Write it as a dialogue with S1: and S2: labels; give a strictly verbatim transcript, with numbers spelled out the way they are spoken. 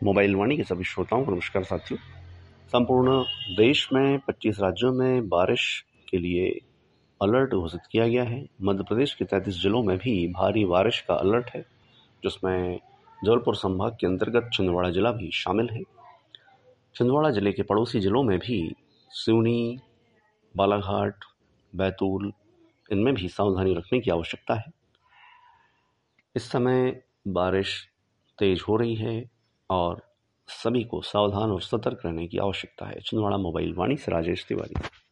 S1: Mobile वाणी के सभी श्रोताओं को नमस्कार साथियों। संपूर्ण देश में पच्चीस राज्यों में बारिश के लिए अलर्ट घोषित किया गया है। मध्य प्रदेश के तैंतीस जिलों में भी भारी बारिश का अलर्ट है, जिसमें जबलपुर संभाग के अंतर्गत छिंदवाड़ा जिला भी शामिल है। छिंदवाड़ा जिले के पड़ोसी जिलों में भी सिवनी, बालाघाट, बैतूल, इनमें भी सावधानी रखने की आवश्यकता है। इस समय बारिश तेज हो रही है और सभी को सावधान और सतर्क रहने की आवश्यकता है। छिंदवाड़ा मोबाइल वाणी से राजेश तिवारी।